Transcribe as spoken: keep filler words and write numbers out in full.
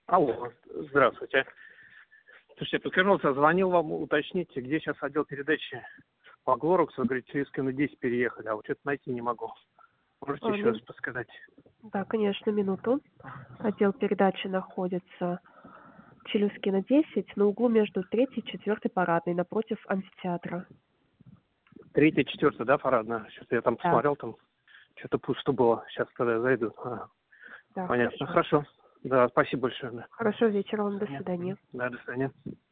Алло, здравствуйте. Слушайте, я повернулся, звонил вам уточнить, где сейчас отдел передачи по Глоруксу. Говорит, через Кину десять переехали, а вот что-то найти не могу. Можете А, еще ну, раз подсказать? да, конечно, минуту. Отдел передачи находится Челюскина, десять, на углу между третьей и четвёртой парадной, напротив амфитеатра. Третья, четвертая, да, парадная? Сейчас я там Да, посмотрел, там что-то пусто было. Сейчас тогда я зайду. А, да, понятно, хорошо. хорошо. Да, спасибо большое. Да. Хорошего вечера вам, До до свидания. свидания. Да, до свидания.